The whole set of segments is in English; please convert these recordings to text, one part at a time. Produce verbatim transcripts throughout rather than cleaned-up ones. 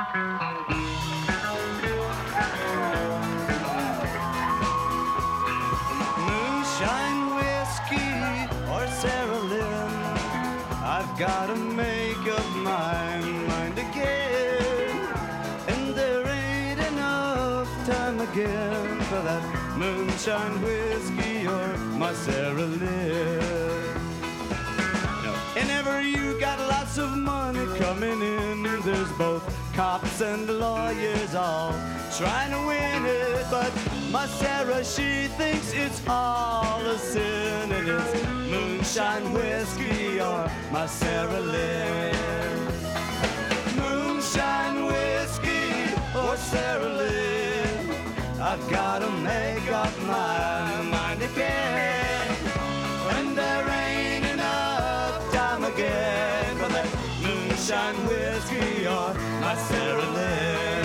Moonshine whiskey or Sarah Lynn, I've gotta make up my mind again, and there ain't enough time again for that moonshine whiskey or my Sarah Lynn. No. Whenever you got lots of money coming in, there's both cops and lawyers all trying to win it, but my Sarah, she thinks it's all a sin, and it's moonshine whiskey or my Sarah Lynn. Moonshine whiskey or Sarah Lynn, I've gotta make up my mind again, and there ain't enough time again for that moonshine whiskey or my Sarah Lynn.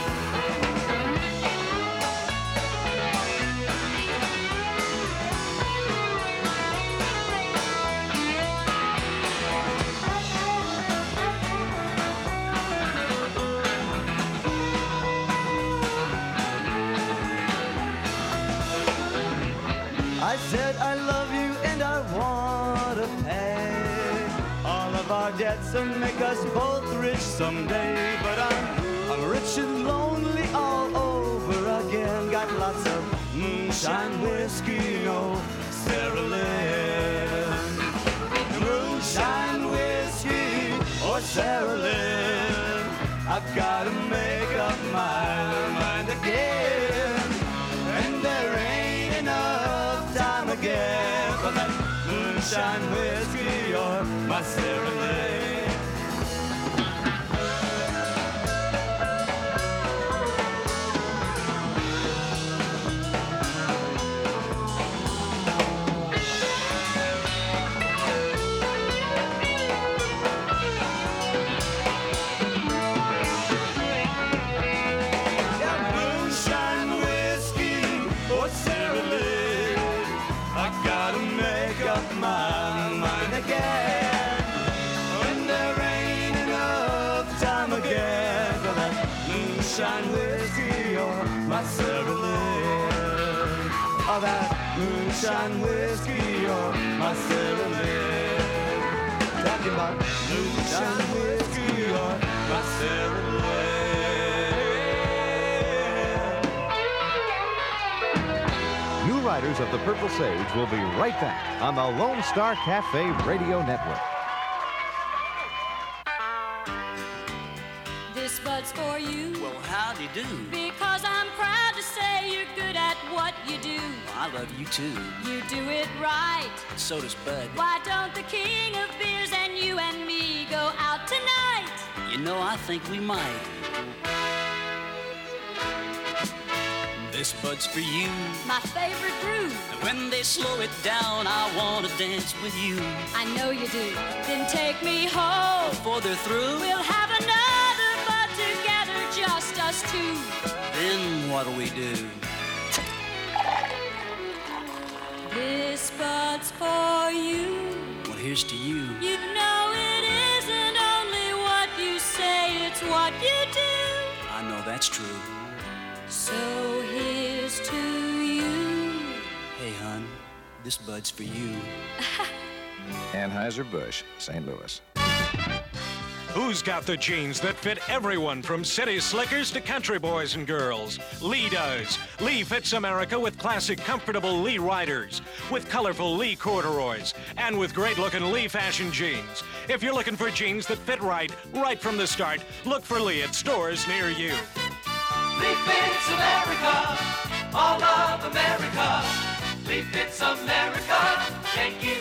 I said I love you and I want to pay all of our debts and make us both rich someday. But I'm, I'm rich and lonely all over again. Got lots of moonshine whiskey, no Sarah Lynn. Moonshine whiskey or Sarah Lynn, I've got to make up my mind again, and there ain't enough time again for that moonshine whiskey or my Sarah Lynn. My mind again, when there ain't enough time again for that moonshine whiskey or my Sarah Lynn. Oh, that moonshine whiskey or my Sarah Lynn. Talking about moonshine whiskey or my Sarah Lynn. New Riders of the Purple Sage will be right back on the Lone Star Cafe Radio Network. This bud's for you. Well, howdy do. Because I'm proud to say you're good at what you do. Well, I love you too. You do it right. So does Bud. Why don't the king of beers and you and me go out tonight? You know, I think we might. This Bud's for you. My favorite brew. And when they slow it down, I want to dance with you. I know you do. Then take me home. Before they're through, We'll have another bud together, just us two. then what'll we do? This bud's for you. Well, here's to you. You know it isn't only what you say, it's what you do. I know that's true. So here's to you. Hey, hon, this Bud's for you. Anheuser-Busch, Saint Louis. Who's got the jeans that fit everyone from city slickers to country boys and girls? Lee does. Lee fits America with classic, comfortable Lee riders, with colorful Lee corduroys, and with great-looking Lee fashion jeans. If you're looking for jeans that fit right, right from the start, look for Lee at stores near you. Lee fits America, all of America. Lee fits America, take you